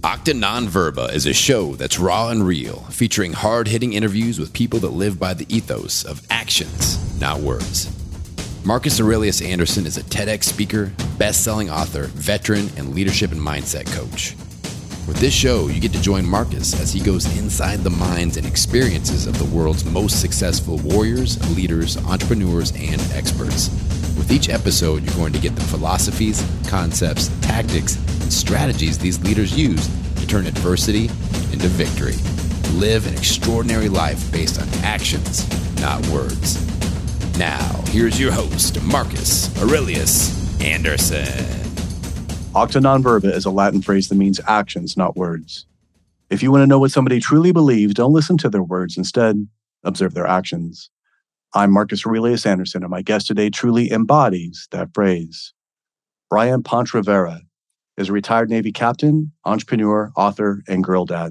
Octa Non-Verba is a show that's raw and real, featuring hard-hitting interviews with people that live by the ethos of actions, not words. Marcus Aurelius Anderson is a TEDx speaker, best-selling author, veteran, and leadership and mindset coach. With this show, you get to join Marcus as he goes inside the minds and experiences of the world's most successful warriors, leaders, entrepreneurs, and experts. With each episode, you're going to get the philosophies, concepts, tactics, and strategies these leaders use to turn adversity into victory. To live an extraordinary life based on actions, not words. Now, here's your host, Marcus Aurelius Anderson. Octa Non-Verba is a Latin phrase that means actions, not words. If you want to know what somebody truly believes, don't listen to their words. Instead, observe their actions. I'm Marcus Aurelius Anderson, and my guest today truly embodies that phrase. Brian Ponte-Rivera is a retired Navy captain, entrepreneur, author, and girl dad.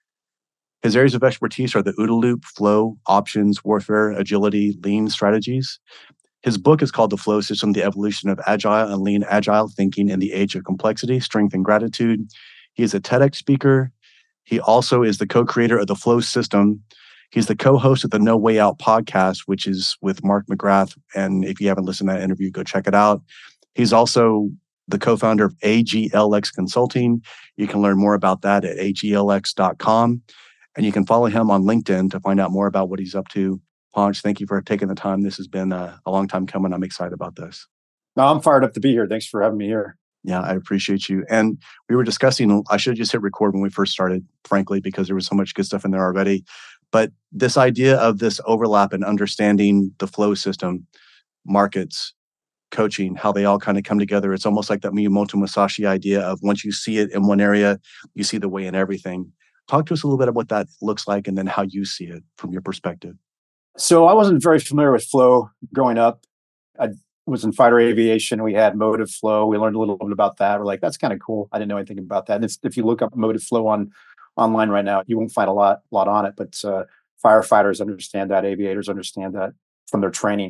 His areas of expertise are the OODA loop, flow, options, warfare, agility, lean strategies. His book is called The Flow System, The Evolution of Agile and Lean Agile Thinking in the Age of Complexity, Strength, and Gratitude. He is a TEDx speaker. He also is the co-creator of The Flow System. He's the co-host of the No Way Out podcast, which is with Mark McGrath. And if you haven't listened to that interview, go check it out. He's also the co-founder of AGLX Consulting. You can learn more about that at aglx.com. And you can follow him on LinkedIn to find out more about what he's up to. Ponch, thank you for taking the time. This has been a long time coming. I'm excited about this. No, I'm fired up to be here. Thanks for having me here. Yeah, I appreciate you. And we were discussing, I should have just hit record when we first started, frankly, because there was so much good stuff in there already. But this idea of this overlap and understanding the flow system, markets, coaching, how they all kind of come together. It's almost like that Miyamoto Musashi idea of once you see it in one area, you see the way in everything. Talk to us a little bit about what that looks like and then how you see it from your perspective. So I wasn't very familiar with flow growing up. I was in fighter aviation. We had motive flow. We learned a little bit about that. We're like, that's kind of cool. I didn't know anything about that. And if you look up motive flow online right now, you won't find a lot on it. But firefighters understand that. Aviators understand that from their training.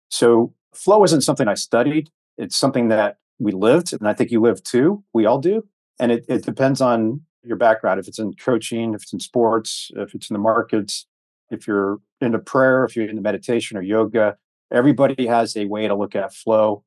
So flow isn't something I studied. It's something that we lived. And I think you live too. We all do. And it depends on your background. If it's in coaching, if it's in sports, if it's in the markets, if you're into prayer, if you're into meditation or yoga, everybody has a way to look at flow.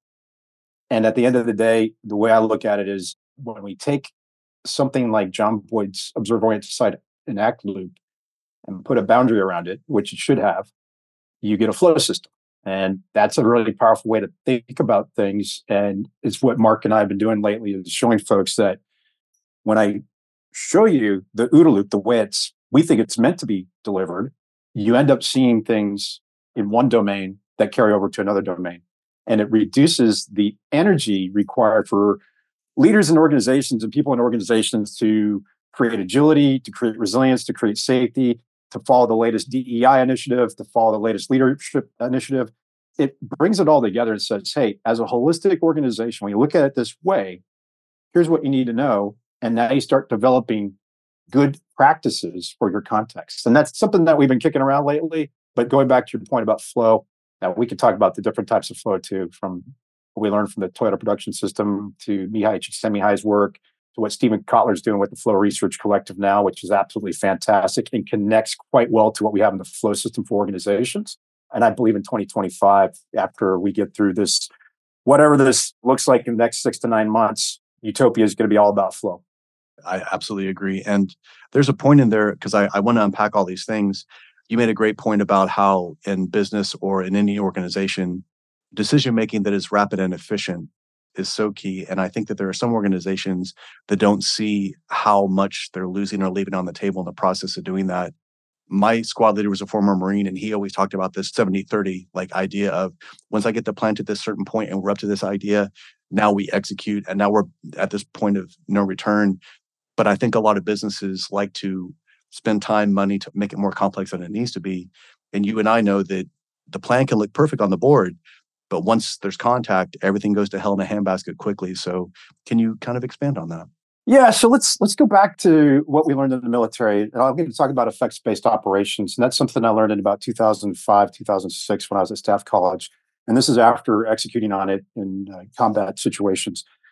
And at the end of the day, the way I look at it is when we take something like John Boyd's observe-oriented society and act loop and put a boundary around it, which it should have, you get a flow system. And that's a really powerful way to think about things. And it's what Mark and I have been doing lately, is showing folks that when I show you the OODA loop, the way we think it's meant to be delivered, you end up seeing things in one domain that carry over to another domain. And it reduces the energy required for leaders in organizations and people in organizations to create agility, to create resilience, to create safety, to follow the latest DEI initiative, to follow the latest leadership initiative. It brings it all together and says, hey, as a holistic organization, when you look at it this way, here's what you need to know. And now you start developing good practices for your context. And that's something that we've been kicking around lately. But going back to your point about flow, now we could talk about the different types of flow too, from what we learned from the Toyota Production System to Mihai Csikszentmihalyi's work, to what Stephen Kotler's doing with the Flow Research Collective now, which is absolutely fantastic and connects quite well to what we have in the flow system for organizations. And I believe in 2025, after we get through this, whatever this looks like in the next 6 to 9 months, utopia is going to be all about flow. I absolutely agree. And there's a point in there, because I want to unpack all these things. You made a great point about how in business or in any organization, decision-making that is rapid and efficient is so key. And I think that there are some organizations that don't see how much they're losing or leaving on the table in the process of doing that. My squad leader was a former Marine, and he always talked about this 70-30 like idea of once I get the plan to this certain point and we're up to this idea, now we execute, and now we're at this point of no return. But I think a lot of businesses like to spend time, money to make it more complex than it needs to be. And you and I know that the plan can look perfect on the board, but once there's contact, everything goes to hell in a handbasket quickly. So can you kind of expand on that? Yeah, so let's go back to what we learned in the military. And I'm going to talk about effects-based operations. And that's something I learned in about 2005, 2006 when I was at Staff College. And this is after executing on it in combat situations.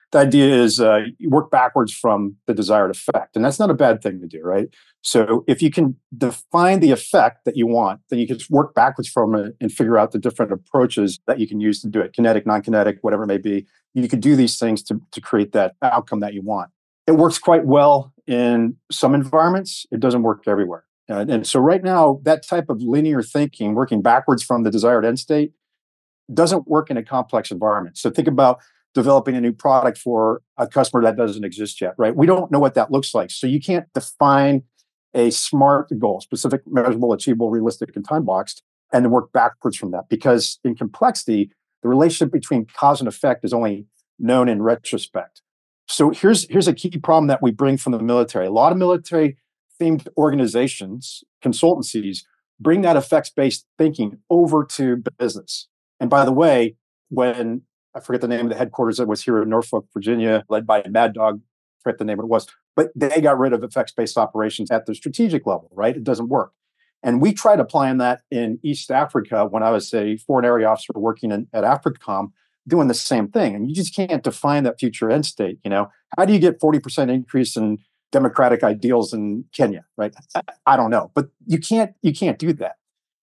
The idea is you work backwards from the desired effect. And that's not a bad thing to do, right? So if you can define the effect that you want, then you can just work backwards from it and figure out the different approaches that you can use to do it, kinetic, non-kinetic, whatever it may be. You could do these things to create that outcome that you want. It works quite well in some environments. It doesn't work everywhere. And so right now, that type of linear thinking, working backwards from the desired end state, doesn't work in a complex environment. So think about developing a new product for a customer that doesn't exist yet, right? We don't know what that looks like. So you can't define a SMART goal, specific, measurable, achievable, realistic, and time boxed, and then work backwards from that. Because in complexity, the relationship between cause and effect is only known in retrospect. So here's a key problem that we bring from the military. A lot of military themed organizations, consultancies, bring that effects-based thinking over to business. And by the way, when I forget the name of the headquarters that was here in Norfolk, Virginia, led by Mad Dog, I forget the name it was, but they got rid of effects-based operations at the strategic level, right? It doesn't work. And we tried applying that in East Africa when I was a foreign area officer working at AFRICOM, doing the same thing. And you just can't define that future end state. How do you get 40% increase in democratic ideals in Kenya, right? I don't know, but you can't do that.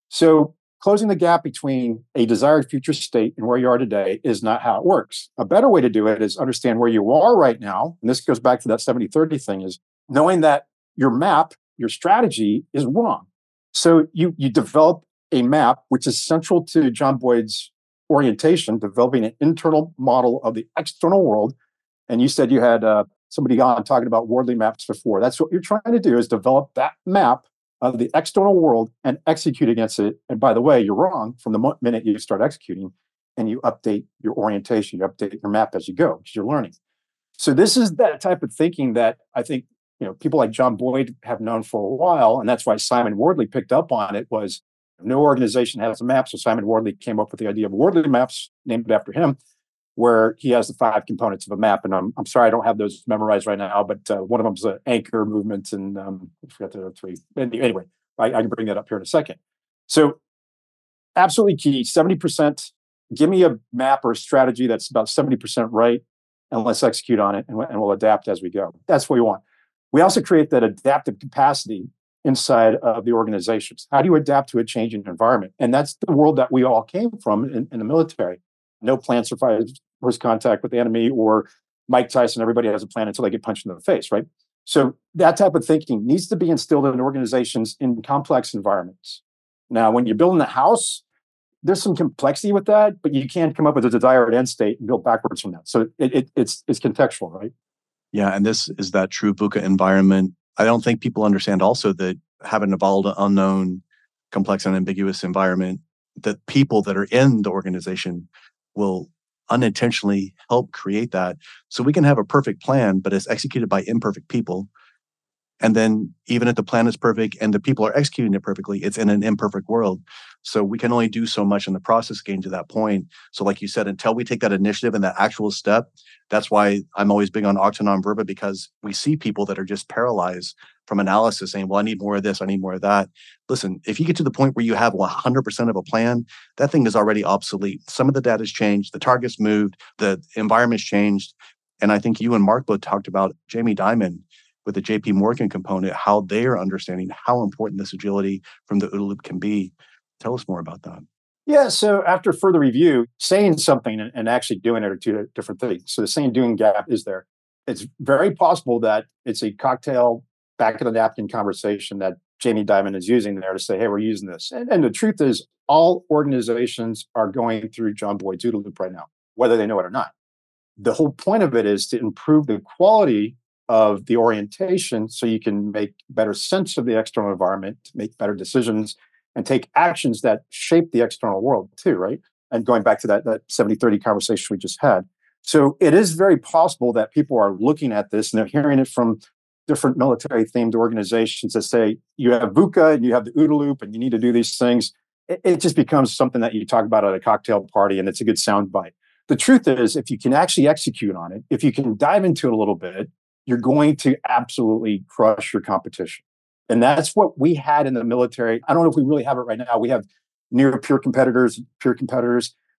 So closing the gap between a desired future state and where you are today is not how it works. A better way to do it is understand where you are right now. And this goes back to that 70-30 thing, is knowing that your map, your strategy is wrong. So you develop a map, which is central to John Boyd's orientation, developing an internal model of the external world. And you said you had somebody on talking about worldly maps before. That's what you're trying to do, is develop that map of the external world and execute against it. And by the way, you're wrong from the minute you start executing, and you update your orientation, you update your map as you go, because you're learning. So this is that type of thinking that I think people like John Boyd have known for a while, and that's why Simon Wardley picked up on it. Was no organization has a map, so Simon Wardley came up with the idea of Wardley maps, named after him, where he has the 5 components of a map. And I'm sorry I don't have those memorized right now, but one of them is an anchor movement, and I forgot the other 3. Anyway, I can bring that up here in a second. So absolutely key, 70%. Give me a map or a strategy that's about 70% right, and let's execute on it, and we'll adapt as we go. That's what we want. We also create that adaptive capacity inside of the organizations. How do you adapt to a changing environment? And that's the world that we all came from in the military. No plan survives first contact with the enemy, or Mike Tyson, everybody has a plan until they get punched in the face, right? So that type of thinking needs to be instilled in organizations in complex environments. Now, when you're building a house, there's some complexity with that, but you can't come up with a desired end state and build backwards from that. So it's contextual, right? Yeah, and this is that true VUCA environment. I don't think people understand also that having a volatile, unknown, complex, and ambiguous environment, that people that are in the organization will unintentionally help create that. So we can have a perfect plan, but it's executed by imperfect people. And then even if the plan is perfect and the people are executing it perfectly, it's in an imperfect world. So we can only do so much in the process getting to that point. So like you said, until we take that initiative and that actual step, that's why I'm always big on Octa non verba, because we see people that are just paralyzed from analysis saying, well, I need more of this, I need more of that. Listen, if you get to the point where you have 100% of a plan, that thing is already obsolete. Some of the data's changed, the target's moved, the environment's changed. And I think you and Mark both talked about Jamie Dimon with the JP Morgan component, how they're understanding how important this agility from the OODA loop can be. Tell us more about that. Yeah, so after further review, saying something and actually doing it are 2 different things. So the saying doing gap is there. It's very possible that it's a cocktail back of the napkin conversation that Jamie Dimon is using there to say, hey, we're using this. And the truth is, all organizations are going through John Boyd's OODA loop right now, whether they know it or not. The whole point of it is to improve the quality of the orientation so you can make better sense of the external environment, make better decisions, and take actions that shape the external world too, right? And going back to that 70-30 conversation we just had. So it is very possible that people are looking at this and they're hearing it from different military-themed organizations that say, you have VUCA and you have the OODA loop and you need to do these things. It just becomes something that you talk about at a cocktail party and it's a good soundbite. The truth is, if you can actually execute on it, if you can dive into it a little bit, you're going to absolutely crush your competition. And that's what we had in the military. I don't know if we really have it right now. We have near peer competitors.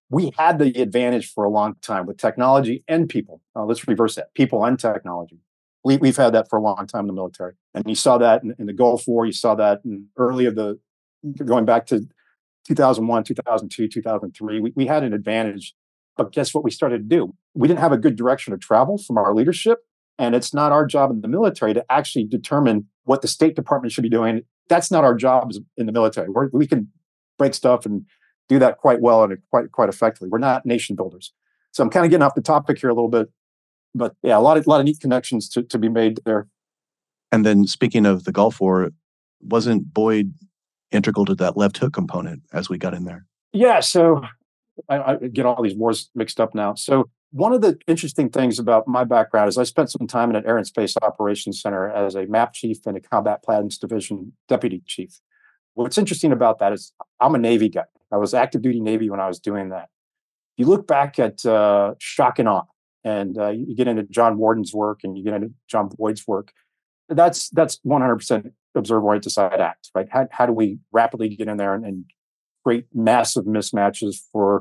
we had the advantage for a long time with technology and people. Let's reverse that: people and technology. We've had that for a long time in the military, and you saw that in the Gulf War. You saw that in early of the going back to 2001, 2002, 2003. We had an advantage, but guess what we started to do? We didn't have a good direction of travel from our leadership, and it's not our job in the military to actually determine what the State Department should be doing. That's not our jobs in the military. We can break stuff and do that quite well and quite effectively. We're not nation builders. So I'm kind of getting off the topic here a little bit, but yeah, a lot of neat connections to be made there. And then speaking of the Gulf War, wasn't Boyd integral to that left hook component as we got in there? Yeah, so I get all these wars mixed up now. So one of the interesting things about my background is I spent some time in an Air and Space Operations Center as a MAP chief and a Combat Plans Division deputy chief. What's interesting about that is I'm a Navy guy. I was active duty Navy when I was doing that. You look back at shock and awe, and you get into John Warden's work and you get into John Boyd's work. That's 100% observe, warrant, decide, act, right? How do we rapidly get in there and create massive mismatches for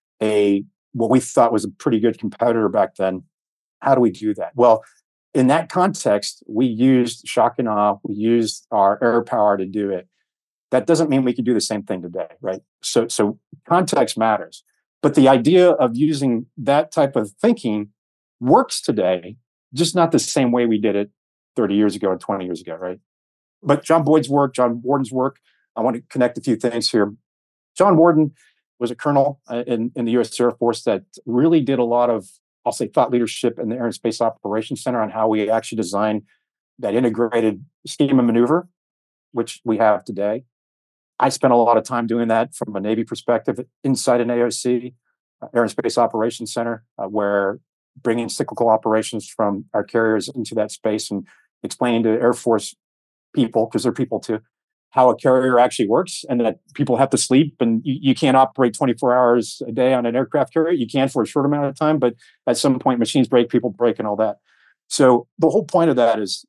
what we thought was a pretty good competitor back then? How do we do that? Well, in that context, we used shock and awe. We used our air power to do it. That doesn't mean we can do the same thing today, right? So context matters. But the idea of using that type of thinking works today, just not the same way we did it 30 years ago and 20 years ago, right? But John Boyd's work, John Warden's work, I want to connect a few things here. John Warden was a colonel in the U.S. Air Force that really did a lot of, I'll say, thought leadership in the Air and Space Operations Center on how we actually design that integrated scheme and maneuver, which we have today. I spent a lot of time doing that from a Navy perspective inside an AOC, Air and Space Operations Center, where bringing cyclical operations from our carriers into that space and explaining to Air Force people, because they're people too, how a carrier actually works and that people have to sleep and you can't operate 24 hours a day on an aircraft carrier. You can for a short amount of time, but at some point machines break, people break and all that. So the whole point of that is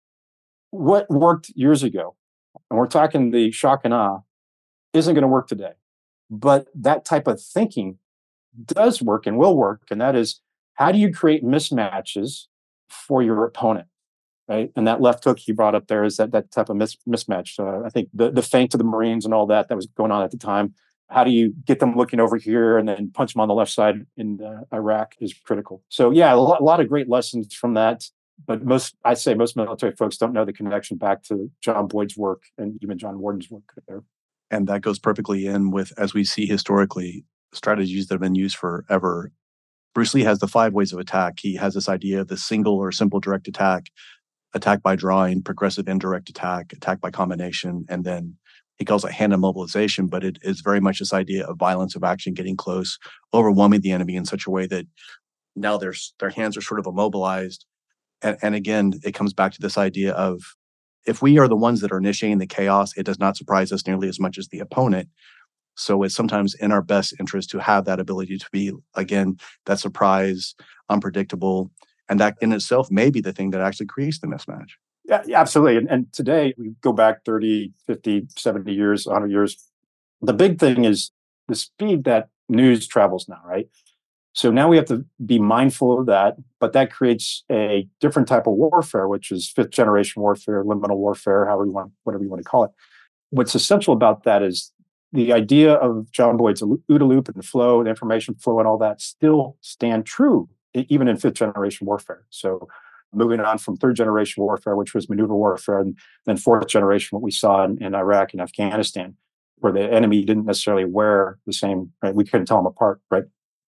what worked years ago, and we're talking the shock and awe, isn't going to work today. But that type of thinking does work and will work. And that is, how do you create mismatches for your opponent? Right. And that left hook you brought up there is that type of mismatch. I think the feint of the Marines and all that was going on at the time. How do you get them looking over here and then punch them on the left side in Iraq is critical. So, yeah, a lot of great lessons from that. But I'd say most military folks don't know the connection back to John Boyd's work and even John Warden's work there. And that goes perfectly in with, as we see historically, strategies that have been used forever. Bruce Lee has the 5 ways of attack. He has this idea of the single or simple direct attack by drawing, progressive indirect attack by combination, and then he calls it hand immobilization, but it is very much this idea of violence of action, getting close, overwhelming the enemy in such a way that now their hands are sort of immobilized. And again, it comes back to this idea of, if we are the ones that are initiating the chaos, it does not surprise us nearly as much as the opponent. So it's sometimes in our best interest to have that ability to be, again, that surprise, unpredictable. And that in itself may be the thing that actually creates the mismatch. Yeah, absolutely. And today, we go back 30, 50, 70 years, 100 years. The big thing is the speed that news travels now, right? So now we have to be mindful of that, but that creates a different type of warfare, which is 5th generation warfare, liminal warfare, whatever you want to call it. What's essential about that is the idea of John Boyd's OODA loop and the flow, the information flow and all that still stand true, even in 5th generation warfare. So moving on from 3rd generation warfare, which was maneuver warfare, and then 4th generation, what we saw in Iraq and Afghanistan, where the enemy didn't necessarily wear the same, right? We couldn't tell them apart, right?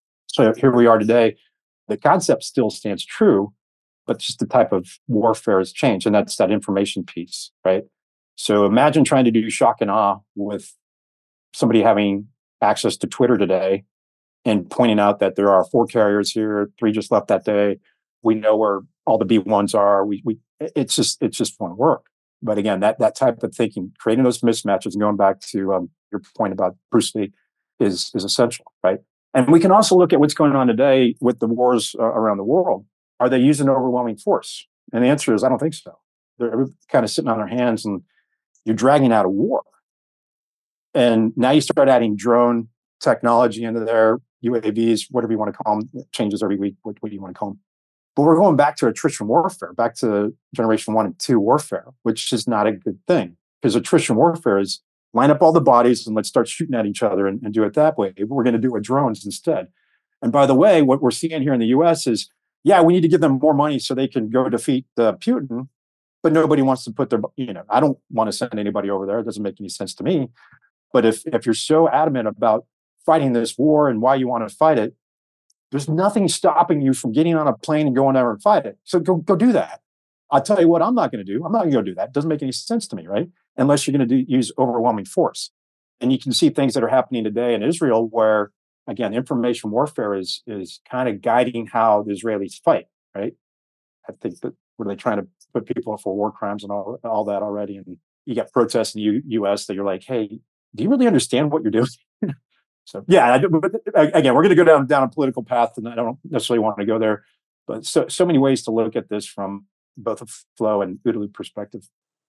So here we are today. The concept still stands true, but just the type of warfare has changed. And that's that information piece, right? So imagine trying to do shock and awe with somebody having access to Twitter today and pointing out that there are 4 carriers here, 3 just left that day. We know where all the B1s are. It's just won't work. But again, that type of thinking, creating those mismatches, and going back to your point about Bruce Lee, is essential, right? And we can also look at what's going on today with the wars around the world. Are they using overwhelming force? And the answer is, I don't think so. They're kind of sitting on their hands, and you're dragging out a war. And now you start adding drone technology into there. UAVs, whatever you want to call them, changes every week. What do you want to call them? But we're going back to attrition warfare, back to generation 1 and 2 warfare, which is not a good thing, because attrition warfare is line up all the bodies and let's start shooting at each other and do it that way. We're going to do it with drones instead. And by the way, what we're seeing here in the US is, yeah, we need to give them more money so they can go defeat Putin, but nobody wants to put their, I don't want to send anybody over there. It doesn't make any sense to me. But if you're so adamant about fighting this war and why you want to fight it, there's nothing stopping you from getting on a plane and going there and fight it. So go do that. I'll tell you what I'm not going to do. I'm not going to go do that. It doesn't make any sense to me, right? Unless you're going to use overwhelming force. And you can see things that are happening today in Israel where, again, information warfare is kind of guiding how the Israelis fight, right? I think that were they trying to put people up for war crimes and all that already? And you got protests in the U.S. that you're like, hey, do you really understand what you're doing? So yeah, but again, we're going to go down a political path, and I don't necessarily want to go there. But so many ways to look at this from both a flow and OODA loop perspective.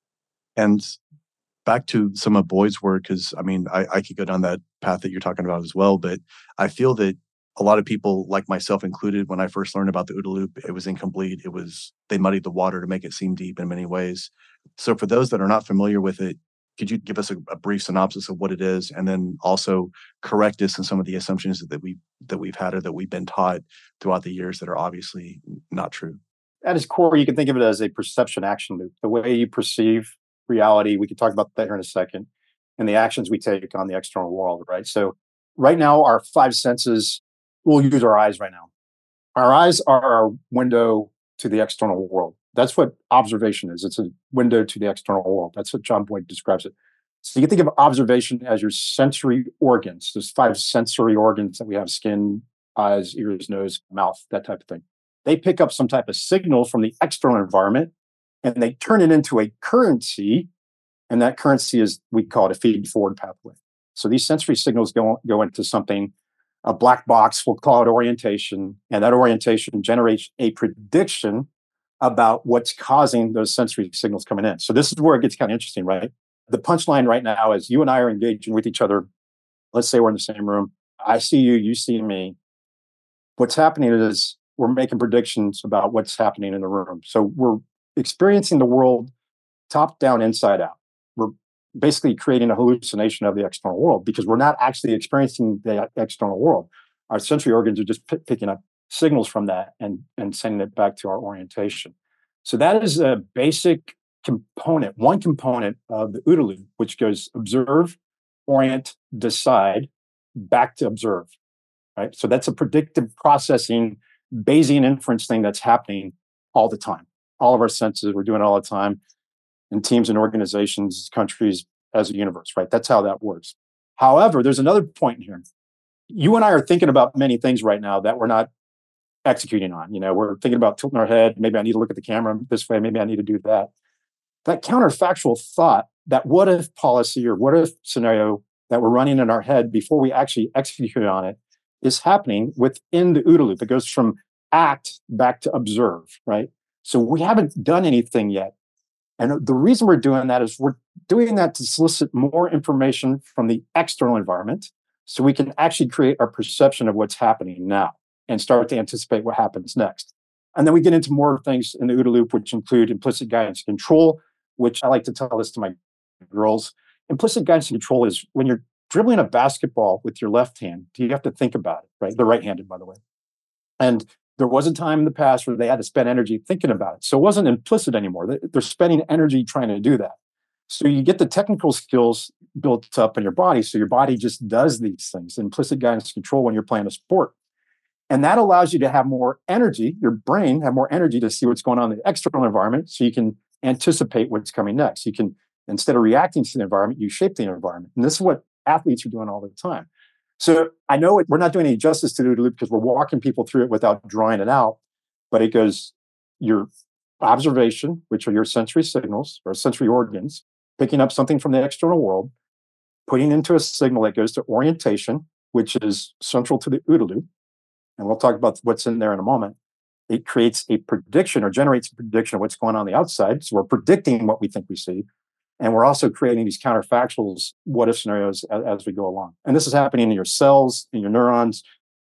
And back to some of Boyd's work, because I could go down that path that you're talking about as well. But I feel that a lot of people, like myself included, when I first learned about the OODA loop, it was incomplete. They muddied the water to make it seem deep in many ways. So for those that are not familiar with it, could you give us a brief synopsis of what it is, and then also correct us in some of the assumptions that we've had or that we've been taught throughout the years that are obviously not true? At its core, you can think of it as a perception action loop. The way you perceive reality, we can talk about that here in a second, and the actions we take on the external world, right? So right now, our 5 senses, we'll use our eyes right now. Our eyes are our window to the external world. That's what observation is. It's a window to the external world. That's what John Boyd describes it. So you can think of observation as your sensory organs. There's 5 sensory organs that we have: skin, eyes, ears, nose, mouth, that type of thing. They pick up some type of signal from the external environment, and they turn it into a currency. And that currency is, we call it a feed-forward pathway. So these sensory signals go into something, a black box, we'll call it orientation. And that orientation generates a prediction about what's causing those sensory signals coming in. So this is where it gets kind of interesting, right? The punchline right now is you and I are engaging with each other. Let's say we're in the same room. I see you, you see me. What's happening is we're making predictions about what's happening in the room. So we're experiencing the world top down, inside out. We're basically creating a hallucination of the external world because we're not actually experiencing the external world. Our sensory organs are just picking up signals from that and sending it back to our orientation. So that is a basic component, one component of the OODA loop, which goes observe, orient, decide, back to observe, right? So that's a predictive processing, Bayesian inference thing that's happening all the time. All of our senses, we're doing it all the time in teams and organizations, countries, as a universe, right? That's how that works. However, there's another point here. You and I are thinking about many things right now that we're not executing on. We're thinking about tilting our head. Maybe I need to look at the camera this way. Maybe I need to do that. That counterfactual thought, that what if policy or what if scenario that we're running in our head before we actually execute on it is happening within the OODA loop. It goes from act back to observe, right? So we haven't done anything yet. And the reason we're doing that is we're doing that to solicit more information from the external environment so we can actually create our perception of what's happening now and start to anticipate what happens next. And then we get into more things in the OODA loop, which include implicit guidance and control, which I like to tell this to my girls. Implicit guidance and control is when you're dribbling a basketball with your left hand, you have to think about it, right? They're right-handed, by the way. And there was a time in the past where they had to spend energy thinking about it. So it wasn't implicit anymore. They're spending energy trying to do that. So you get the technical skills built up in your body. So your body just does these things, implicit guidance and control when you're playing a sport. And that allows you to have more energy, your brain have more energy to see what's going on in the external environment so you can anticipate what's coming next. You can, instead of reacting to the environment, you shape the environment. And this is what athletes are doing all the time. So I know we're not doing any justice to the OODA loop because we're walking people through it without drawing it out, but it goes your observation, which are your sensory signals or sensory organs, picking up something from the external world, putting into a signal that goes to orientation, which is central to the OODA loop. And we'll talk about what's in there in a moment. It creates a prediction or generates a prediction of what's going on the outside. So we're predicting what we think we see. And we're also creating these counterfactuals, what if scenarios as we go along. And this is happening in your cells, in your neurons,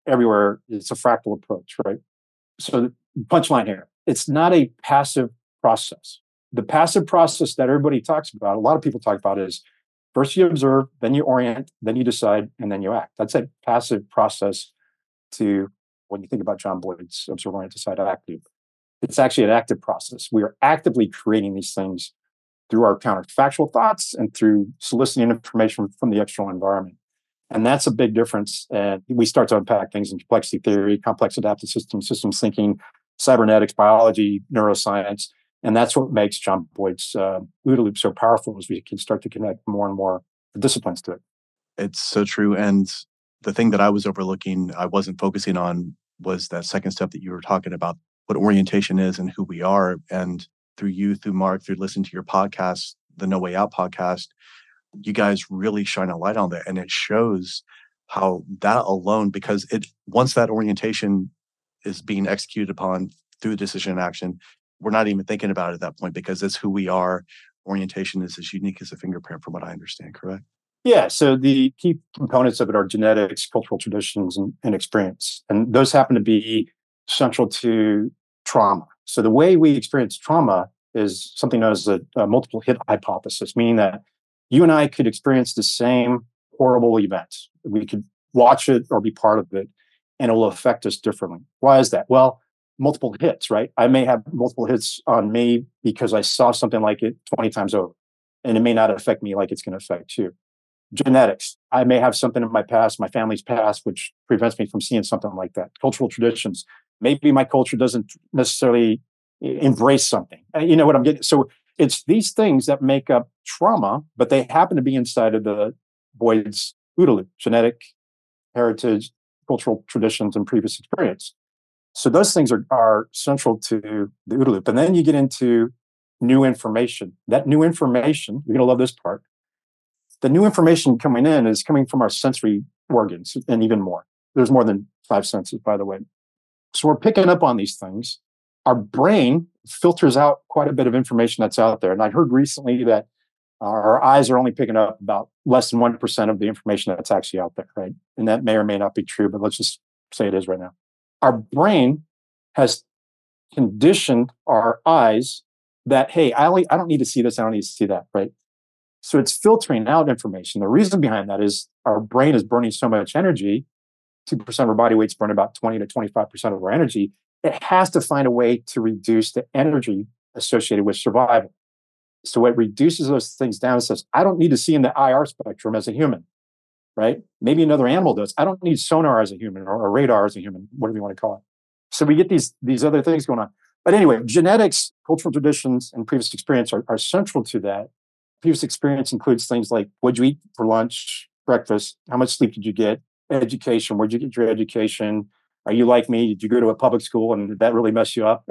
everywhere. It's a fractal approach, right? So the punchline here, it's not a passive process. The passive process that everybody talks about, a lot of people talk about, is first you observe, then you orient, then you decide, and then you act. That's a passive process to when you think about John Boyd's observe, orient, decide, act loop. It's actually an active process. We are actively creating these things through our counterfactual thoughts and through soliciting information from the external environment. And that's a big difference. And we start to unpack things in complexity theory, complex adaptive systems thinking, cybernetics, biology, neuroscience. And that's what makes John Boyd's OODA loop so powerful, as we can start to connect more and more disciplines to it. It's so true. And the thing that I was overlooking, I wasn't focusing on, was that second step that you were talking about, what orientation is and who we are. And through you, through Mark, through listening to your podcast, the No Way Out podcast, you guys really shine a light on that. And it shows how that alone, because once that orientation is being executed upon through decision and action, we're not even thinking about it at that point because it's who we are. Orientation is as unique as a fingerprint, from what I understand, correct? Yeah. So the key components of it are genetics, cultural traditions, and experience. And those happen to be central to trauma. So the way we experience trauma is something known as a multiple hit hypothesis, meaning that you and I could experience the same horrible event. We could watch it or be part of it, and it will affect us differently. Why is that? Well, multiple hits, right? I may have multiple hits on me because I saw something like it 20 times over, and it may not affect me like it's going to affect you. Genetics. I may have something in my past, my family's past, which prevents me from seeing something like that. Cultural traditions. Maybe my culture doesn't necessarily embrace something. You know what I'm getting? So it's these things that make up trauma, but they happen to be inside of the Boyd's OODA loop: genetic, heritage, cultural traditions, and previous experience. So those things are central to the OODA loop. And then you get into new information. That new information, you're going to love this part. The new information coming in is coming from our sensory organs and even more. There's more than 5 senses, by the way. So we're picking up on these things. Our brain filters out quite a bit of information that's out there. And I heard recently that our eyes are only picking up about less than 1% of the information that's actually out there, right? And that may or may not be true, but let's just say it is right now. Our brain has conditioned our eyes that, hey, I don't need to see this, I don't need to see that, right? So it's filtering out information. The reason behind that is our brain is burning so much energy. 2% of our body weight's burning about 20 to 25% of our energy. It has to find a way to reduce the energy associated with survival. So it reduces those things down and says, I don't need to see in the IR spectrum as a human, right? Maybe another animal does. I don't need sonar as a human or radar as a human, whatever you want to call it. So we get these other things going on. But anyway, genetics, cultural traditions, and previous experience are central to that. Previous experience includes things like, what'd you eat for lunch, breakfast? How much sleep did you get? Education, where'd you get your education? Are you like me? Did you go to a public school and did that really mess you up?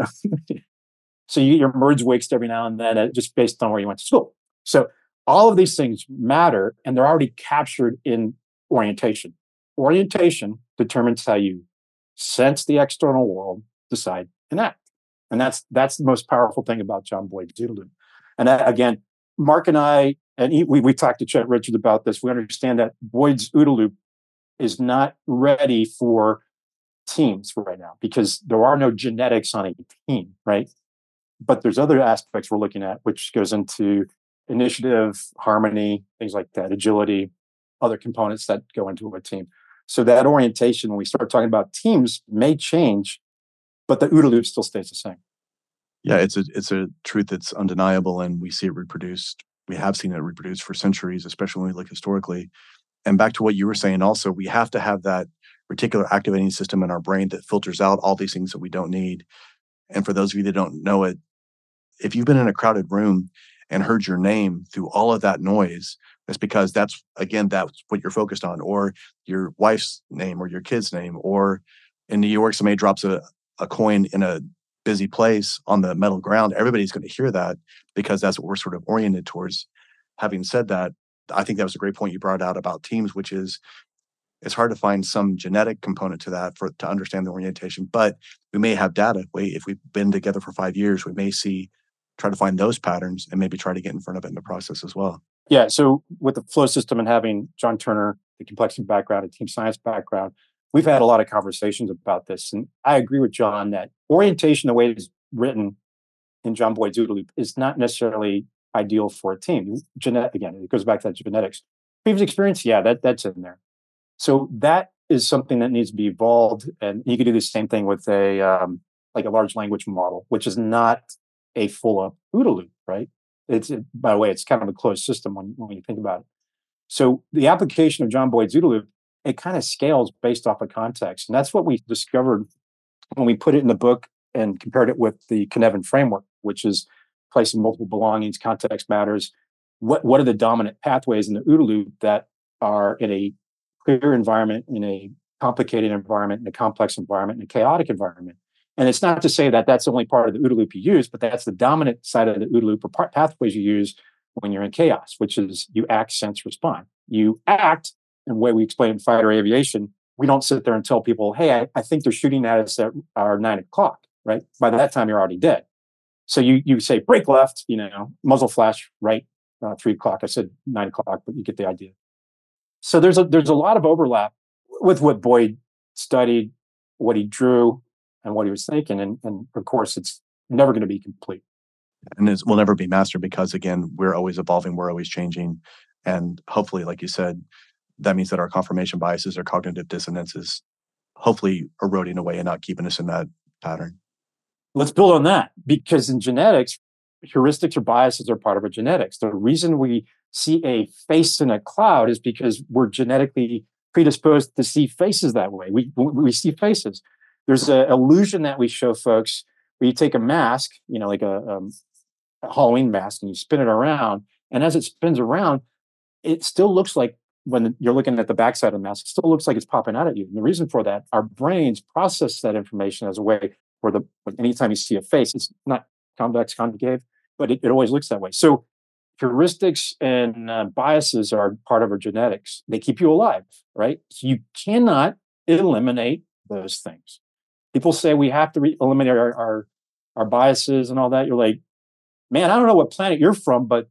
So you get your merge wakes every now and then, just based on where you went to school. So all of these things matter, and they're already captured in orientation. Orientation determines how you sense the external world, decide, and act. And that's the most powerful thing about John Boyd's OODA loop. And that, again, Mark and I, and we talked to Chet Richards about this. We understand that Boyd's OODA loop is not ready for teams right now because there are no genetics on a team, right? But there's other aspects we're looking at, which goes into initiative, harmony, things like that, agility, other components that go into a team. So that orientation, when we start talking about teams, may change, but the OODA loop still stays the same. Yeah, it's a truth that's undeniable, and we see it reproduced. We have seen it reproduced for centuries, especially when we look historically. And back to what you were saying also, we have to have that reticular activating system in our brain that filters out all these things that we don't need. And for those of you that don't know it, if you've been in a crowded room and heard your name through all of that noise, that's because that's what you're focused on, or your wife's name or your kid's name, or in New York, somebody drops a coin in a busy place on the metal ground. Everybody's going to hear that because that's what we're sort of oriented towards. Having said that, I think that was a great point you brought out about teams, which is it's hard to find some genetic component to that to understand the orientation, but we may have data. If we've been together for 5 years, we may try to find those patterns and maybe try to get in front of it in the process as well. Yeah. So with the flow system and having John Turner, the complexity background, and team science background, we've had a lot of conversations about this. And I agree with John that orientation, the way it's written in John Boyd's OODA loop, is not necessarily ideal for a team. Again, it goes back to that genetics. Previous experience, yeah, that's in there. So that is something that needs to be evolved. And you can do the same thing with a like a large language model, which is not a full-up OODA loop, right? By the way, it's kind of a closed system when you think about it. So the application of John Boyd's OODA loop, it kind of scales based off of context. And that's what we discovered when we put it in the book and compared it with the Cynefin framework, which is placing multiple belongings, context matters. What are the dominant pathways in the OODA loop that are in a clear environment, in a complicated environment, in a complex environment, in a chaotic environment? And it's not to say that that's the only part of the OODA loop you use, but that's the dominant side of the OODA loop or pathways you use when you're in chaos, which is you act, sense, respond. You act, and the way we explain in fighter aviation, we don't sit there and tell people, hey, I think they're shooting at us at our 9 o'clock, right? By that time, you're already dead. So you say, brake left, muzzle flash right, 3 o'clock. I said 9 o'clock, but you get the idea. So there's a lot of overlap with what Boyd studied, what he drew, and what he was thinking. And of course, it's never going to be complete. And it will never be mastered because, again, we're always evolving, we're always changing. And hopefully, like you said, that means that our confirmation biases or cognitive dissonances hopefully eroding away and not keeping us in that pattern. Let's build on that, because in genetics, heuristics or biases are part of our genetics. The reason we see a face in a cloud is because we're genetically predisposed to see faces that way. We see faces. There's an illusion that we show folks where you take a mask, like a Halloween mask, and you spin it around. And as it spins around, it still looks like, when you're looking at the backside of the mask, it still looks like it's popping out at you. And the reason for that, our brains process that information as a way for anytime you see a face, it's not convex, concave, but it always looks that way. So heuristics and biases are part of our genetics. They keep you alive, right? So you cannot eliminate those things. People say we have to eliminate our biases and all that. You're like, man, I don't know what planet you're from, but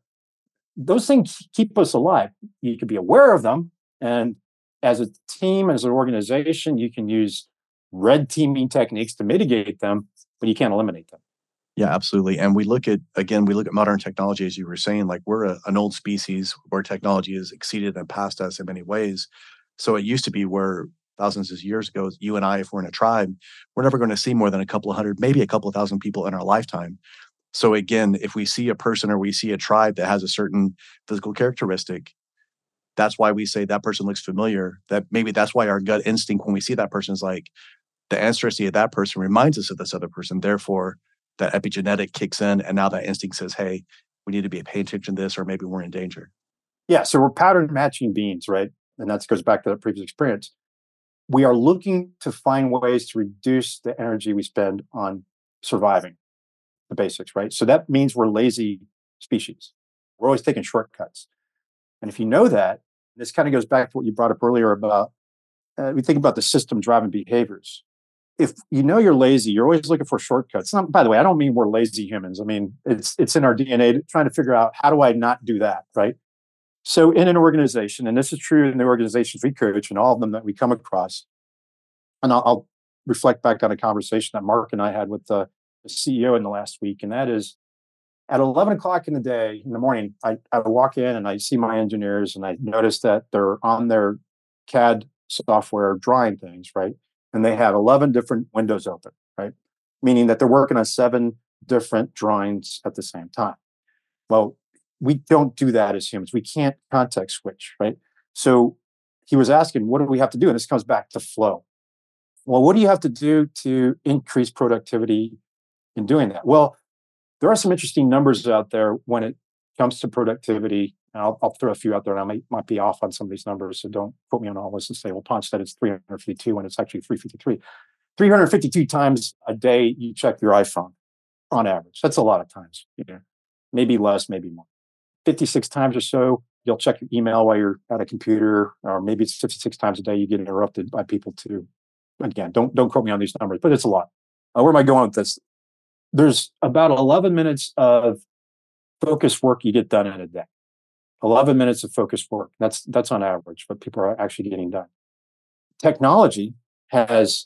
those things keep us alive. You can be aware of them. And as a team, as an organization, you can use red teaming techniques to mitigate them, but you can't eliminate them. Yeah, absolutely. And we look at modern technology, as you were saying, like we're an old species where technology has exceeded and passed us in many ways. So it used to be where thousands of years ago, you and I, if we're in a tribe, we're never going to see more than a couple of hundred, maybe a couple of thousand people in our lifetime. So again, if we see a person or we see a tribe that has a certain physical characteristic, that's why we say that person looks familiar. That maybe that's why our gut instinct when we see that person is like, the ancestry of that person reminds us of this other person. Therefore, that epigenetic kicks in, and now that instinct says, hey, we need to be paying attention to this, or maybe we're in danger. Yeah, so we're pattern matching beings, right? And that goes back to that previous experience. We are looking to find ways to reduce the energy we spend on surviving, the basics, right? So that means we're lazy species. We're always taking shortcuts. And if you know that, this kind of goes back to what you brought up earlier about, we think about the system driving behaviors. If you know you're lazy, you're always looking for shortcuts. By the way, I don't mean we're lazy humans. I mean, it's in our DNA trying to figure out, how do I not do that, right? So in an organization, and this is true in the organizations we coach and all of them that we come across, and I'll reflect back on a conversation that Mark and I had with the CEO in the last week, and that is at 11 o'clock in the morning, I walk in and I see my engineers, and I notice that they're on their CAD software drawing things, right? And they have 11 different windows open, right? Meaning that they're working on 7 different drawings at the same time. Well, we don't do that as humans. We can't context switch, right? So he was asking, what do we have to do? And this comes back to flow. Well, what do you have to do to increase productivity in doing that? Well, there are some interesting numbers out there when it comes to productivity. And I'll throw a few out there, and I might be off on some of these numbers, so don't put me on all this and say, well, Ponch said it's 352 when it's actually 353. 352 times a day you check your iPhone on average. That's a lot of times. Maybe less, maybe more. 56 times or so you'll check your email while you're at a computer, or maybe it's 56 times a day you get interrupted by people too. Again, don't quote me on these numbers, but it's a lot. Where am I going with this? There's about 11 minutes of focused work you get done in a day. 11 minutes of focused work. That's on average what people are actually getting done. technology has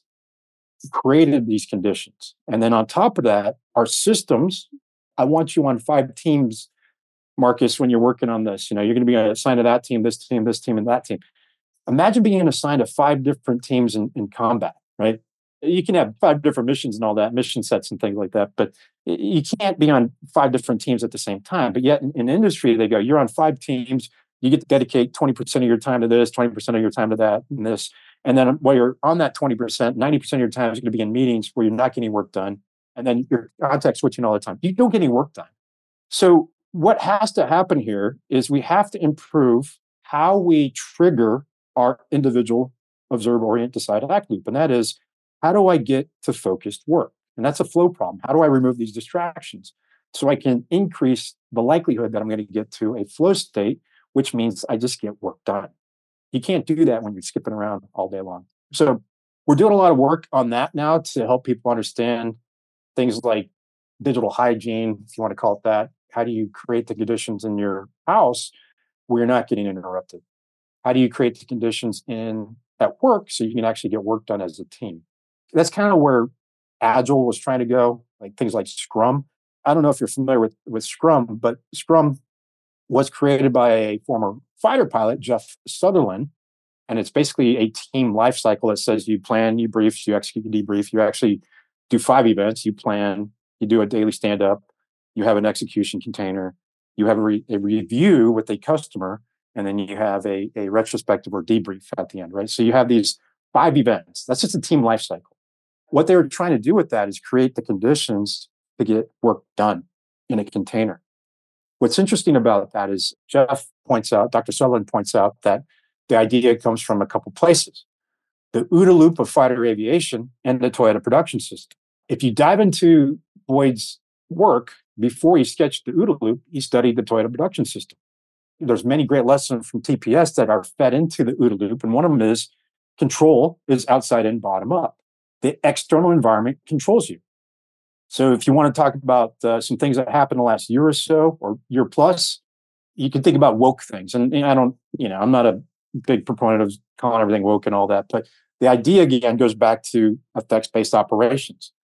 created these conditions. And then on top of that, our systems, I want you on 5 teams, Marcus, when you're working on this. You're going to be assigned to that team, this team, this team, and that team. Imagine being assigned to 5 different teams in combat, right? You can have 5 different missions and all that, mission sets and things like that, but you can't be on 5 different teams at the same time. But yet in industry, they go, you're on 5 teams, you get to dedicate 20% of your time to this, 20% of your time to that, and this. And then while you're on that 20%, 90% of your time is going to be in meetings where you're not getting work done. And then you're contact switching all the time. You don't get any work done. So what has to happen here is we have to improve how we trigger our individual observe, orient, decide, act loop. And that is, how do I get to focused work? And that's a flow problem. How do I remove these distractions so I can increase the likelihood that I'm going to get to a flow state, which means I just get work done. You can't do that when you're skipping around all day long. So we're doing a lot of work on that now to help people understand things like digital hygiene, if you want to call it that. How do you create the conditions in your house where you're not getting interrupted? How do you create the conditions at work so you can actually get work done as a team? That's kind of where Agile was trying to go, like things like Scrum. I don't know if you're familiar with Scrum, but Scrum was created by a former fighter pilot, Jeff Sutherland. And it's basically a team life cycle that says you plan, you brief, you execute, you debrief. You actually do 5 events. You plan, you do a daily stand-up, you have an execution container, you have a review with a customer, and then you have a retrospective or debrief at the end, right? So you have these 5 events. That's just a team life cycle. What they were trying to do with that is create the conditions to get work done in a container. What's interesting about that is Dr. Sutherland points out that the idea comes from a couple places. The OODA loop of fighter aviation and the Toyota production system. If you dive into Boyd's work, before he sketched the OODA loop, he studied the Toyota production system. There's many great lessons from TPS that are fed into the OODA loop, and one of them is control is outside in, bottom up. The external environment controls you. So if you want to talk about some things that happened the last year or so, or year plus, you can think about woke things. And I'm not a big proponent of calling everything woke and all that, but the idea again goes back to effects-based operations.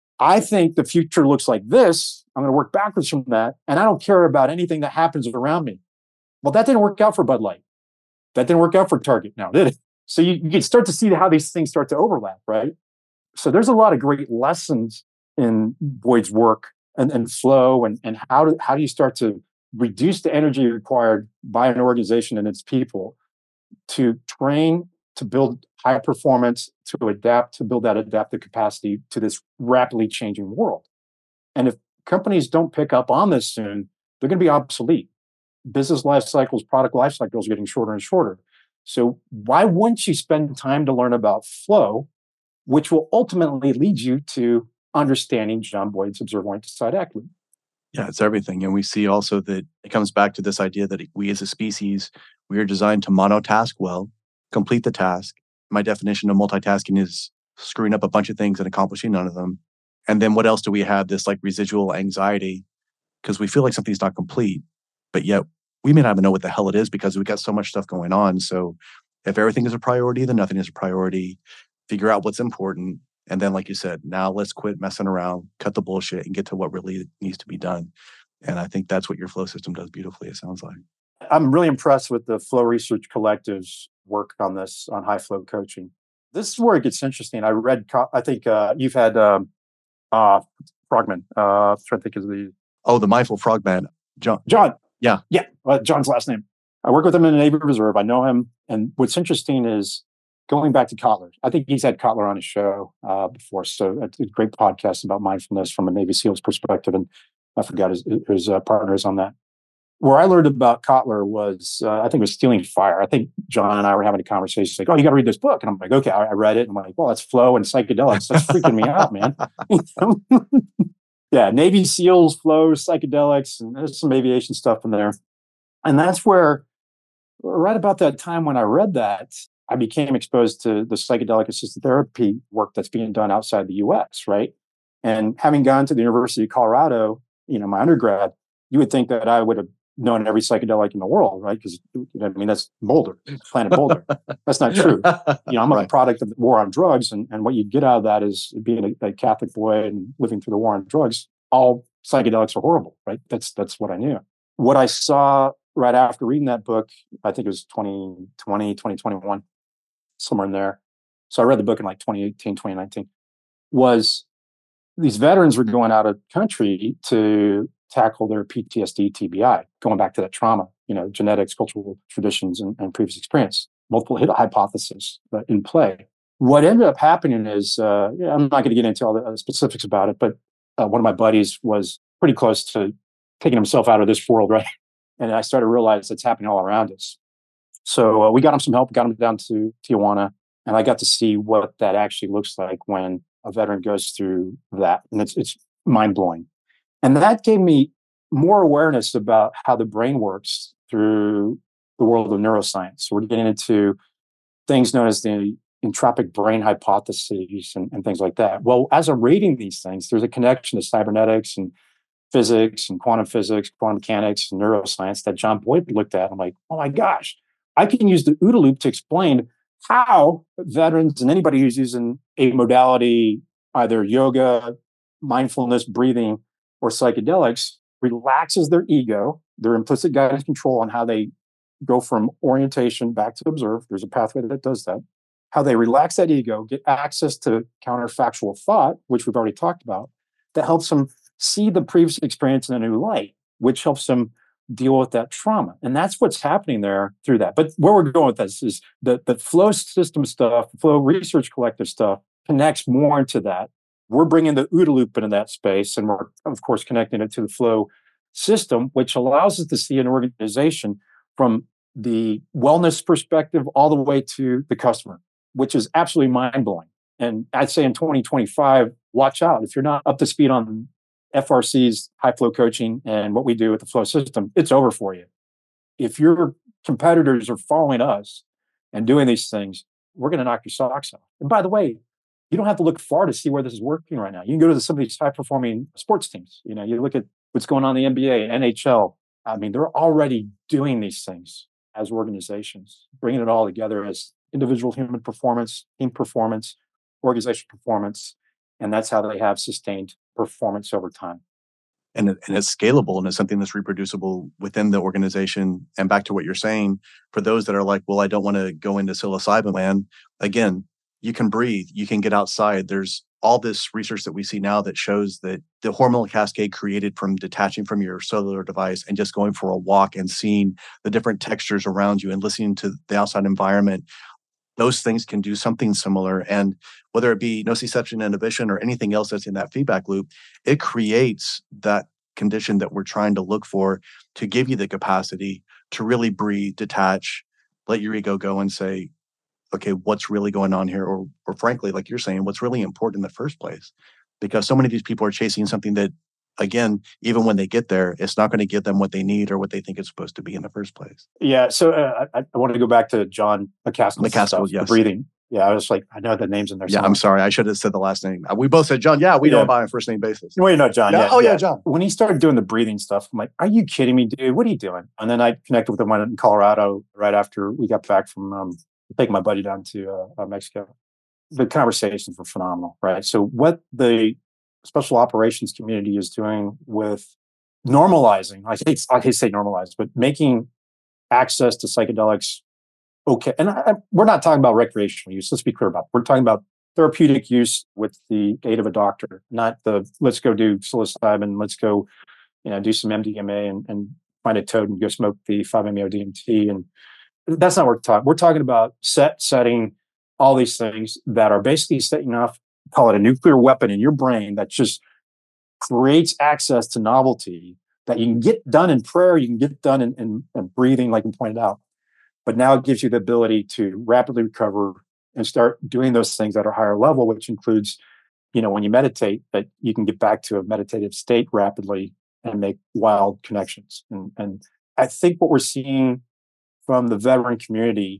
I think the future looks like this. I'm going to work backwards from that, and I don't care about anything that happens around me. Well, that didn't work out for Bud Light. That didn't work out for Target now, did it? So you can start to see how these things start to overlap, right? So there's a lot of great lessons in Boyd's work and flow and how do you start to reduce the energy required by an organization and its people to train, to build high performance, to adapt, to build that adaptive capacity to this rapidly changing world. And if companies don't pick up on this soon, they're going to be obsolete. Business life cycles, product life cycles are getting shorter and shorter. So why wouldn't you spend time to learn about flow, which will ultimately lead you to understanding John Boyd's observe, orient, decide, act loop? Yeah, it's everything. And we see also that it comes back to this idea that we as a species, we are designed to monotask well, complete the task. My definition of multitasking is screwing up a bunch of things and accomplishing none of them. And then what else do we have? This like residual anxiety because we feel like something's not complete, but yet we may not even know what the hell it is because we've got so much stuff going on. So if everything is a priority, then nothing is a priority. Figure out what's important. And then, like you said, now let's quit messing around, cut the bullshit, and get to what really needs to be done. And I think that's what your flow system does beautifully, it sounds like. I'm really impressed with the Flow Research Collective's work on this, on high flow coaching. This is where it gets interesting. I think you've had Frogman. I'm trying to think of the... Oh, the Mindful Frogman. John. Yeah. John's last name. I work with him in the Navy Reserve. I know him. And what's interesting is going back to Kotler. I think he's had Kotler on his show before. So it's a great podcast about mindfulness from a Navy SEAL's perspective. And I forgot his partners on that. Where I learned about Kotler was, I think it was Stealing Fire. I think John and I were having a conversation. He's like, oh, you got to read this book. And I'm like, okay, I read it. And I'm like, well, that's flow and psychedelics. That's freaking me out, man. Yeah, Navy SEALs, flow, psychedelics, and there's some aviation stuff in there. And that's where, right about that time when I read that, I became exposed to the psychedelic assisted therapy work that's being done outside the US, right? And having gone to the University of Colorado, my undergrad, you would think that I would have known every psychedelic in the world, right? Because I mean, that's Boulder, Planet Boulder. That's not true. I'm a product of the war on drugs, and what you get out of that is being a Catholic boy and living through the war on drugs. All psychedelics are horrible, right? That's what I knew. What I saw right after reading that book, I think it was 2020, 2021, somewhere in there. So I read the book in like 2018, 2019, was these veterans were going out of country to tackle their PTSD, TBI, going back to that trauma, genetics, cultural traditions, and previous experience, multiple hypotheses in play. What ended up happening is, I'm not going to get into all the specifics about it, but one of my buddies was pretty close to taking himself out of this world, right? And I started to realize it's happening all around us. So we got him some help, got him down to Tijuana, and I got to see what that actually looks like when a veteran goes through that. And it's mind-blowing. And that gave me more awareness about how the brain works through the world of neuroscience. So we're getting into things known as the entropic brain hypotheses and things like that. Well, as I'm reading these things, there's a connection to cybernetics and physics and quantum mechanics, and neuroscience that John Boyd looked at. I'm like, oh my gosh, I can use the OODA loop to explain how veterans and anybody who's using a modality, either yoga, mindfulness, breathing, or psychedelics, relaxes their ego, their implicit guidance control on how they go from orientation back to observe. There's a pathway that does that. How they relax that ego, get access to counterfactual thought, which we've already talked about, that helps them see the previous experience in a new light, which helps them deal with that trauma. And that's what's happening there through that. But where we're going with this is the flow system stuff, flow research collective stuff connects more into that. We're bringing the OODA loop into that space, and we're, of course, connecting it to the flow system, which allows us to see an organization from the wellness perspective all the way to the customer, which is absolutely mind-blowing. And I'd say in 2025, watch out. If you're not up to speed on FRC's high flow coaching and what we do with the flow system, it's over for you. If your competitors are following us and doing these things, we're going to knock your socks off. And by the way, you don't have to look far to see where this is working right now. You can go to some of these high performing sports teams. You look at what's going on in the NBA, NHL. I mean, they're already doing these things as organizations, bringing it all together as individual human performance, team performance, organizational performance. And that's how they have sustained performance over time. And it's scalable, and it's something that's reproducible within the organization. And back to what you're saying, for those that are like, well, I don't want to go into psilocybin land, again, you can breathe, you can get outside. There's all this research that we see now that shows that the hormonal cascade created from detaching from your cellular device and just going for a walk and seeing the different textures around you and listening to the outside environment, those things can do something similar. And whether it be nociception inhibition or anything else that's in that feedback loop, it creates that condition that we're trying to look for to give you the capacity to really breathe, detach, let your ego go and say, okay, what's really going on here? Or frankly, like you're saying, what's really important in the first place? Because so many of these people are chasing something that, again, even when they get there, it's not going to give them what they need or what they think it's supposed to be in the first place. Yeah. So I want to go back to John McCaskill, yes. The breathing. Yeah, I was like, I know the name's in there. Yeah, I'm sorry. I should have said the last name. We both said John. Yeah, we know him by a first name basis. No, you know John. Yeah. Oh, yeah, John. When he started doing the breathing stuff, I'm like, are you kidding me, dude? What are you doing? And then I connected with him in Colorado right after we got back from taking my buddy down to Mexico. The conversations were phenomenal, right? So what the special operations community is doing with normalizing, I hate to say normalize, but making access to psychedelics okay. And we're not talking about recreational use. Let's be clear about it. We're talking about therapeutic use with the aid of a doctor, not the let's go do psilocybin, let's go, do some MDMA and find a toad and go smoke the 5-MeO DMT. And that's not what we're talking. We're talking about setting, all these things that are basically setting off, call it a nuclear weapon in your brain that just creates access to novelty that you can get done in prayer, you can get done in breathing, like you pointed out. But now it gives you the ability to rapidly recover and start doing those things at a higher level, which includes, when you meditate, that you can get back to a meditative state rapidly and make wild connections. And I think what we're seeing from the veteran community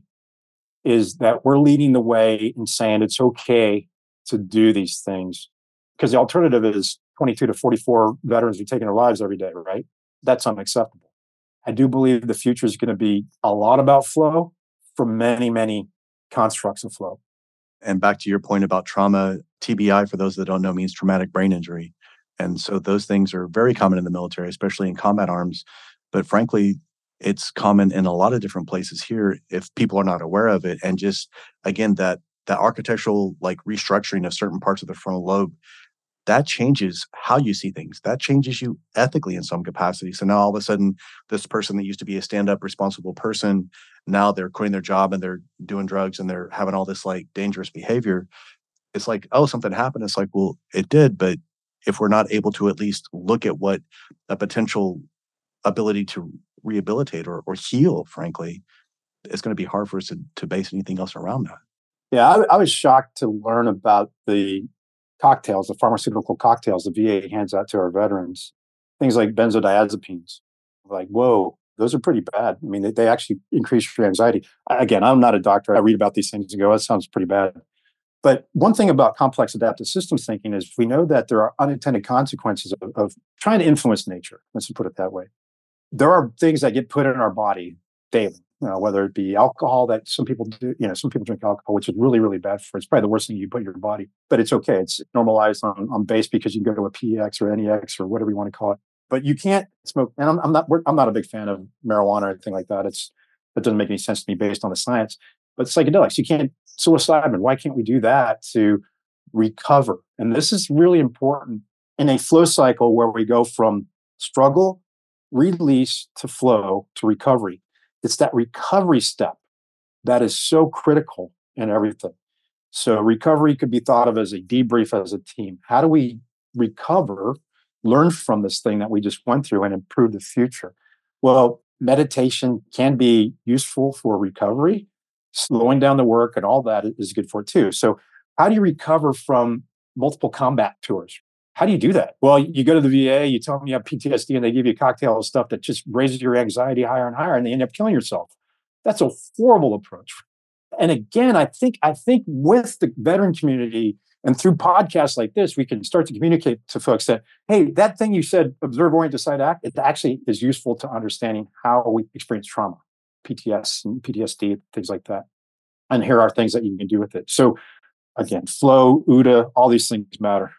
is that we're leading the way in saying it's okay to do these things, because the alternative is 22 to 44 veterans are taking their lives every day, right? That's unacceptable. I do believe the future is going to be a lot about flow for many, many constructs of flow. And back to your point about trauma, TBI, for those that don't know, means traumatic brain injury. And so those things are very common in the military, especially in combat arms. But frankly, it's common in a lot of different places here if people are not aware of it. And just, again, that architectural like restructuring of certain parts of the frontal lobe, that changes how you see things. That changes you ethically in some capacity. So now all of a sudden, this person that used to be a stand-up responsible person, now they're quitting their job and they're doing drugs and they're having all this like dangerous behavior. It's like, oh, something happened. It's like, well, it did. But if we're not able to at least look at what a potential ability to rehabilitate or heal, frankly, it's going to be hard for us to base anything else around that. Yeah, I was shocked to learn about the cocktails, the pharmaceutical cocktails the VA hands out to our veterans, things like benzodiazepines. Like, whoa, those are pretty bad. I mean, they actually increase your anxiety. Again, I'm not a doctor. I read about these things and go, that sounds pretty bad. But one thing about complex adaptive systems thinking is we know that there are unintended consequences of trying to influence nature. Let's put it that way. There are things that get put in our body daily, whether it be alcohol that some people do, some people drink alcohol, which is really, really bad for. It's probably the worst thing you put in your body, but it's okay. It's normalized on base because you can go to a PEX or NEX or whatever you want to call it. But you can't smoke. And I'm not a big fan of marijuana or anything like that. It doesn't make any sense to me based on the science. But psychedelics, you can't. Psilocybin, why can't we do that to recover? And this is really important in a flow cycle where we go from struggle, release to flow to recovery. It's that recovery step that is so critical in everything. So recovery could be thought of as a debrief as a team. How do we recover, learn from this thing that we just went through and improve the future? Well, meditation can be useful for recovery. Slowing down the work and all that is good for it too. So how do you recover from multiple combat tours? How do you do that? Well, you go to the VA, you tell them you have PTSD, and they give you a cocktail of stuff that just raises your anxiety higher and higher, and they end up killing yourself. That's a horrible approach. And again, I think with the veteran community and through podcasts like this, we can start to communicate to folks that, hey, that thing you said, observe, orient, decide, act, it actually is useful to understanding how we experience trauma. PTS and PTSD, things like that. And here are things that you can do with it. So again, flow, OODA, all these things matter.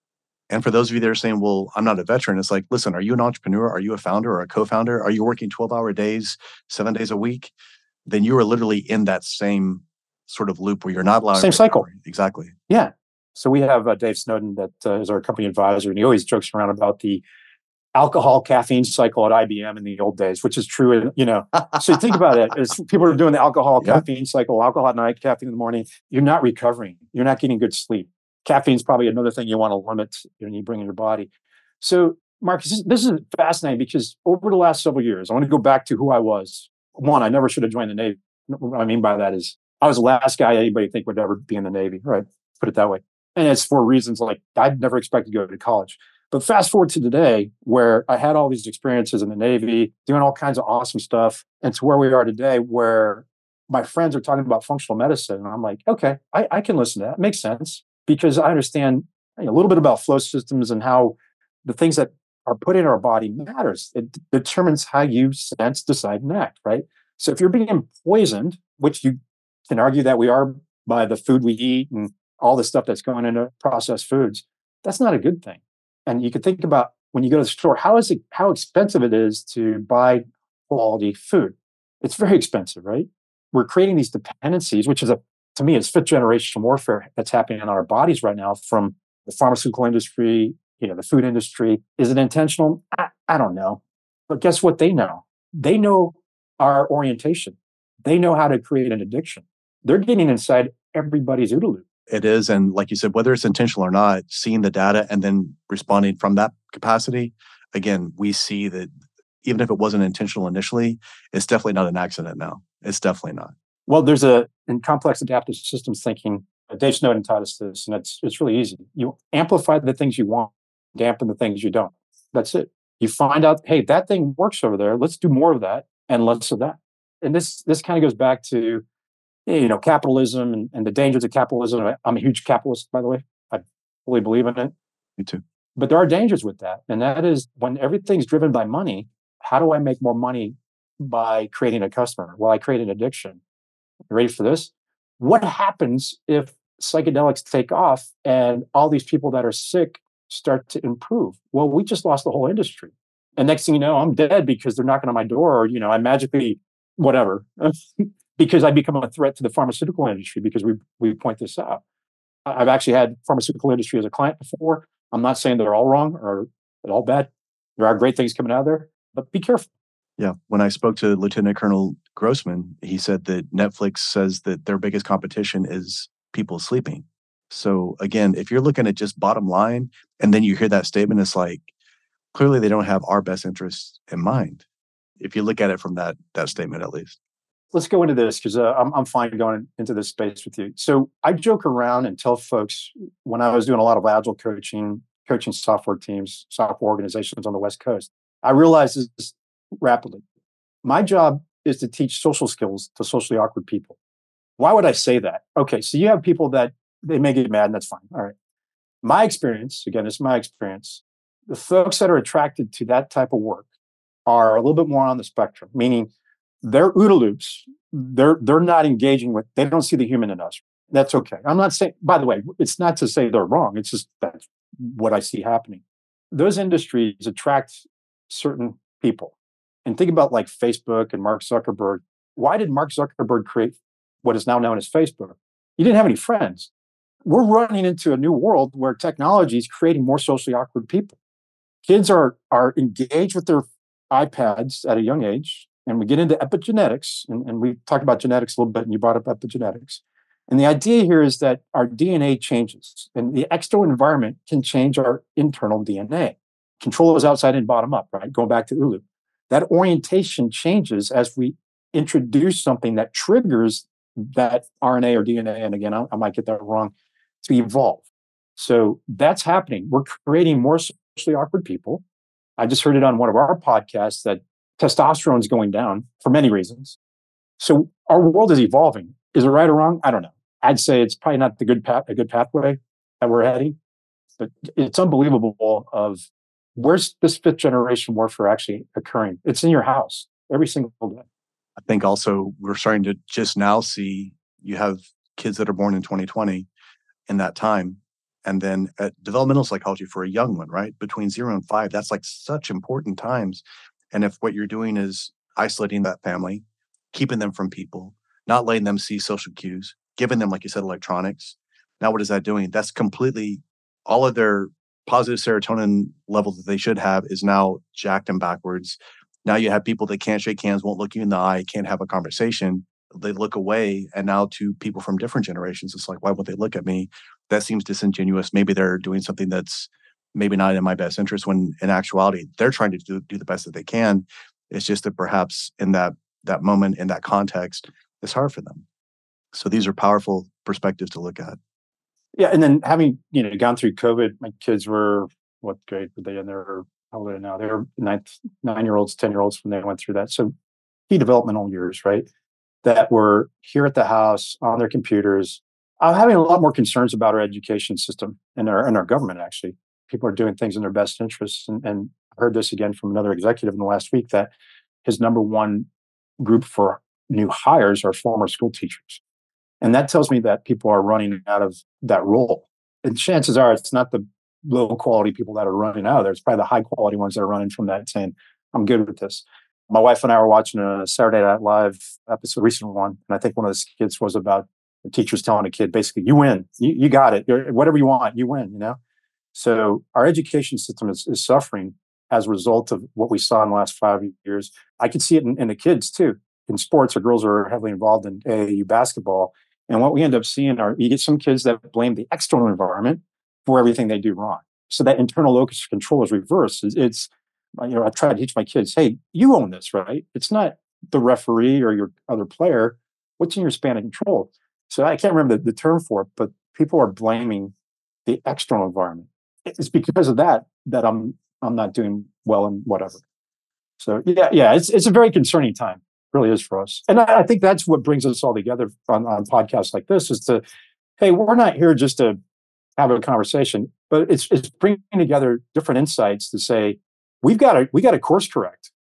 And for those of you that are saying, well, I'm not a veteran, it's like, listen, are you an entrepreneur? Are you a founder or a co-founder? Are you working 12-hour days, 7 days a week? Then you are literally in that same sort of loop where you're not allowed. Same cycle. Exactly. Yeah. So we have Dave Snowden that is our company advisor, and he always jokes around about the alcohol caffeine cycle at IBM in the old days, which is true. So you think about it, as people are doing the alcohol caffeine cycle, alcohol at night, caffeine in the morning, you're not recovering. You're not getting good sleep. Caffeine is probably another thing you want to limit when you bring in your body. So Marcus, this is fascinating because over the last several years, I want to go back to who I was. One, I never should have joined the Navy. What I mean by that is I was the last guy anybody think would ever be in the Navy, right? Put it that way. And it's for reasons like I'd never expected to go to college. But fast forward to today, where I had all these experiences in the Navy, doing all kinds of awesome stuff, and to where we are today, where my friends are talking about functional medicine. And I'm like, okay, I can listen to that. It makes sense because I understand a little bit about flow systems and how the things that are put in our body matters. It determines how you sense, decide, and act, right? So if you're being poisoned, which you can argue that we are by the food we eat and all the stuff that's going into processed foods, that's not a good thing. And you can think about when you go to the store, how expensive it is to buy quality food. It's very expensive, right? We're creating these dependencies, which is to me, it's fifth generation warfare that's happening in our bodies right now from the pharmaceutical industry, the food industry. Is it intentional? I don't know. But guess what they know? They know our orientation. They know how to create an addiction. They're getting inside everybody's OODA loop. It is. And like you said, whether it's intentional or not, seeing the data and then responding from that capacity, again, we see that even if it wasn't intentional initially, it's definitely not an accident now. It's definitely not. Well, in complex adaptive systems thinking, Dave Snowden taught us this, and it's really easy. You amplify the things you want, dampen the things you don't. That's it. You find out, hey, that thing works over there. Let's do more of that and less of that. And this kind of goes back to capitalism and the dangers of capitalism. I'm a huge capitalist, by the way. I fully believe in it. Me too. But there are dangers with that. And that is when everything's driven by money, how do I make more money by creating a customer? Well, I create an addiction. You ready for this? What happens if psychedelics take off and all these people that are sick start to improve? Well, we just lost the whole industry. And next thing you know, I'm dead because they're knocking on my door, or, I magically, whatever, because I become a threat to the pharmaceutical industry because we point this out. I've actually had pharmaceutical industry as a client before. I'm not saying they're all wrong or they're all bad. There are great things coming out of there, but be careful. Yeah. When I spoke to Lieutenant Colonel Grossman, he said that Netflix says that their biggest competition is people sleeping. So again, if you're looking at just bottom line, and then you hear that statement, it's like, clearly they don't have our best interests in mind. If you look at it from that statement, at least. Let's go into this because I'm fine going into this space with you. So I joke around and tell folks when I was doing a lot of agile coaching software teams, software organizations on the West Coast, I realized this rapidly. My job is to teach social skills to socially awkward people. Why would I say that? Okay, so you have people that they may get mad, and that's fine. All right. My experience, again, it's my experience, the folks that are attracted to that type of work are a little bit more on the spectrum, meaning they're OODA loops. They're not engaging with, they don't see the human in us. That's okay. I'm not saying, by the way, it's not to say they're wrong. It's just that's what I see happening. Those industries attract certain people. And think about like Facebook and Mark Zuckerberg. Why did Mark Zuckerberg create what is now known as Facebook? He didn't have any friends. We're running into a new world where technology is creating more socially awkward people. Kids are engaged with their iPads at a young age. And we get into epigenetics, and we talked about genetics a little bit, and you brought up epigenetics. And the idea here is that our DNA changes, and the external environment can change our internal DNA. Control is outside and bottom up, right? Going back to Ulu. That orientation changes as we introduce something that triggers that RNA or DNA, and again, I might get that wrong, to evolve. So that's happening. We're creating more socially awkward people. I just heard it on one of our podcasts that testosterone is going down for many reasons. So our world is evolving. Is it right or wrong? I don't know. I'd say it's probably not a good pathway that we're heading, but it's unbelievable of where's this fifth generation warfare actually occurring? It's in your house every single day. I think also we're starting to just now see you have kids that are born in 2020 in that time. And then developmental psychology for a young one, right? Between 0 and 5, that's like such important times. And if what you're doing is isolating that family, keeping them from people, not letting them see social cues, giving them, like you said, electronics. Now, what is that doing? That's completely all of their positive serotonin levels that they should have is now jacked and backwards. Now you have people that can't shake hands, won't look you in the eye, can't have a conversation. They look away. And now to people from different generations, it's like, why won't they look at me? That seems disingenuous. Maybe they're doing something that's maybe not in my best interest, when in actuality, they're trying to do the best that they can. It's just that perhaps in that moment, in that context, it's hard for them. So these are powerful perspectives to look at. Yeah. And then having, gone through COVID, my kids were, what grade were they in? How old are they now? They were 9-year-olds, 10-year-olds when they went through that. So key developmental years, right? That were here at the house on their computers. I'm having a lot more concerns about our education system and our government, actually. People are doing things in their best interests. And I heard this again from another executive in the last week that his number one group for new hires are former school teachers. And that tells me that people are running out of that role. And chances are it's not the low quality people that are running out of there. It's probably the high quality ones that are running from that saying, I'm good with this. My wife and I were watching a Saturday Night Live episode, a recent one. And I think one of the skits was about the teachers telling a kid, basically, you win, you got it. Whatever you want, you win, So our education system is suffering as a result of what we saw in the last 5 years. I can see it in the kids too. In sports, our girls are heavily involved in AAU basketball. And what we end up seeing are you get some kids that blame the external environment for everything they do wrong. So that internal locus of control is reversed. It's I try to teach my kids, hey, you own this, right? It's not the referee or your other player. What's in your span of control? So I can't remember the term for it, but people are blaming the external environment. It's because of that I'm not doing well in whatever. So yeah, it's a very concerning time. It really is for us. And I think that's what brings us all together on podcasts like this is to, hey, we're not here just to have a conversation, but it's bringing together different insights to say, we got to course correct.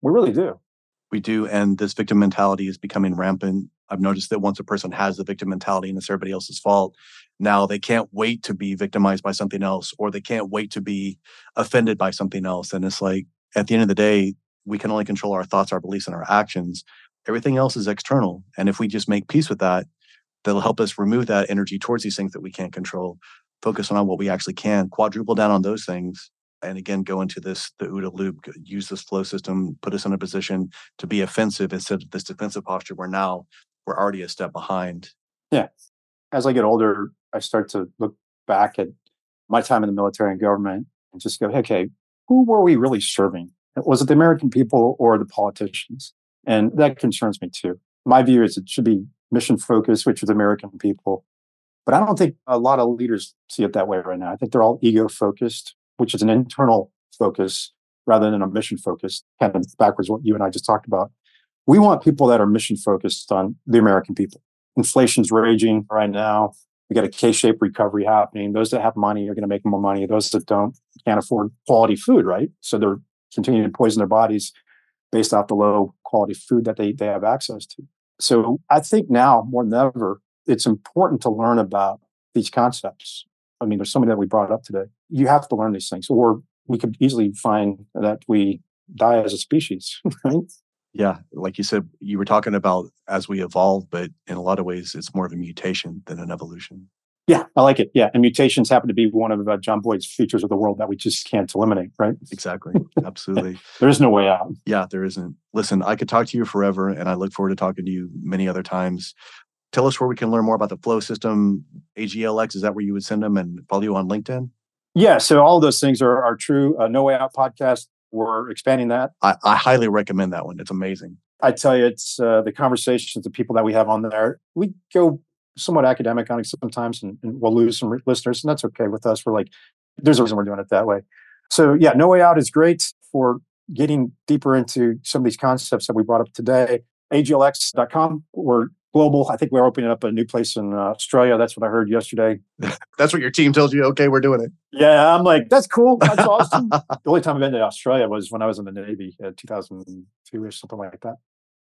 We really do. We do. And this victim mentality is becoming rampant. I've noticed that once a person has the victim mentality and it's everybody else's fault, now they can't wait to be victimized by something else, or they can't wait to be offended by something else. And it's like, at the end of the day, we can only control our thoughts, our beliefs, and our actions. Everything else is external. And if we just make peace with that, that'll help us remove that energy towards these things that we can't control, focus on what we actually can, quadruple down on those things. And again, go into the OODA loop, use this flow system, put us in a position to be offensive instead of this defensive posture where now we're already a step behind. Yeah. As I get older, I start to look back at my time in the military and government and just go, okay, who were we really serving? Was it the American people or the politicians? And that concerns me too. My view is it should be mission focused, which is American people. But I don't think a lot of leaders see it that way right now. I think they're all ego focused, which is an internal focus rather than a mission focus, kind of backwards what you and I just talked about. We want people that are mission focused on the American people. Inflation's raging right now. We got a K-shaped recovery happening. Those that have money are going to make more money. Those that don't can't afford quality food, right? So they're continuing to poison their bodies based off the low quality food that they have access to. So I think now more than ever, it's important to learn about these concepts. I mean, there's so many that we brought up today. You have to learn these things, or we could easily find that we die as a species, right? Yeah, like you said, you were talking about as we evolve, but in a lot of ways, it's more of a mutation than an evolution. Yeah, I like it. Yeah, and mutations happen to be one of John Boyd's features of the world that we just can't eliminate, right? Exactly. Absolutely. There is no way out. Yeah, there isn't. Listen, I could talk to you forever, and I look forward to talking to you many other times. Tell us where we can learn more about the flow system. AGLX, is that where you would send them, and follow you on LinkedIn? Yeah, so all of those things are true. No Way Out podcast, we're expanding that. I highly recommend that one. It's amazing. I tell you, it's the conversations, the people that we have on there. We go somewhat academic on it sometimes, and we'll lose some listeners, and that's okay with us. We're like, there's a reason we're doing it that way. So yeah, No Way Out is great for getting deeper into some of these concepts that we brought up today. AGLX.com. We're global. I think we're opening up a new place in Australia. That's what I heard yesterday. That's what your team tells you. Okay, we're doing it. Yeah, I'm like, that's cool. That's awesome. The only time I've been to Australia was when I was in the Navy, 2002 or something like that.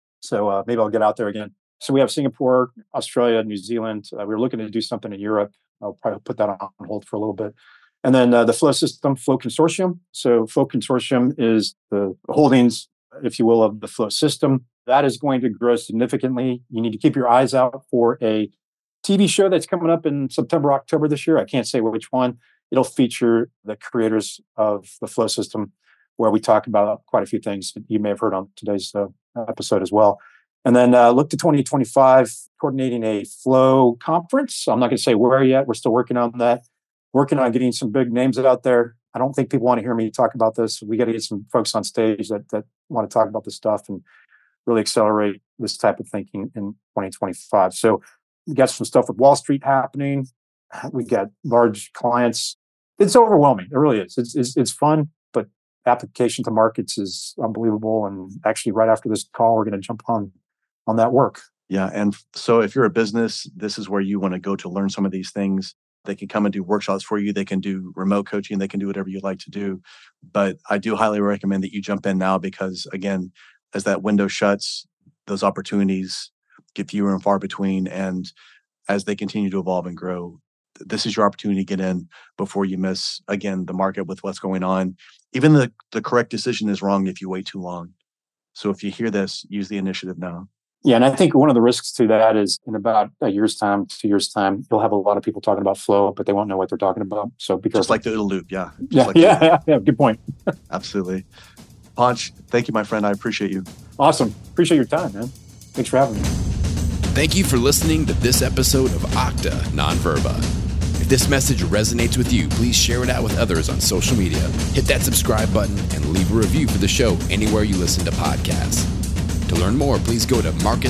So maybe I'll get out there again. So we have Singapore, Australia, New Zealand. We were looking to do something in Europe. I'll probably put that on hold for a little bit. And then the Flow System, Flow Consortium. So Flow Consortium is the holdings, if you will, of the Flow System. That is going to grow significantly. You need to keep your eyes out for a TV show that's coming up in September, October this year. I can't say which one. It'll feature the creators of the Flow System, where we talk about quite a few things that you may have heard on today's episode as well. And then look to 2025, coordinating a Flow conference. I'm not going to say where yet. We're still working on that. Working on getting some big names out there. I don't think people want to hear me talk about this. We got to get some folks on stage that want to talk about this stuff and really accelerate this type of thinking in 2025. So we got some stuff with Wall Street happening. We got large clients. It's overwhelming. It really is. It's fun, but application to markets is unbelievable. And actually, right after this call, we're going to jump on that work. Yeah. And so if you're a business, this is where you want to go to learn some of these things. They can come and do workshops for you. They can do remote coaching. They can do whatever you'd like to do. But I do highly recommend that you jump in now because, again, as that window shuts, those opportunities get fewer and far between. And as they continue to evolve and grow, this is your opportunity to get in before you miss, again, the market with what's going on. Even the correct decision is wrong if you wait too long. So if you hear this, use the initiative now. Yeah, and I think one of the risks to that is in about a year's time, 2 years' time, you'll have a lot of people talking about flow, but they won't know what they're talking about. So because just like the OODA loop, yeah. Yeah, good point. Absolutely. Ponch, thank you, my friend. I appreciate you. Awesome. Appreciate your time, man. Thanks for having me. Thank you for listening to this episode of Octa Non-Verba. If this message resonates with you, please share it out with others on social media. Hit that subscribe button and leave a review for the show anywhere you listen to podcasts. To learn more, please go to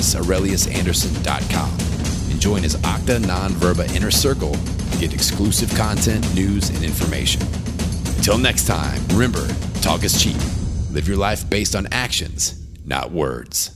MarcusAureliusAnderson.com and join his Octa Non-Verba Inner Circle to get exclusive content, news, and information. Until next time, remember, talk is cheap. Live your life based on actions, not words.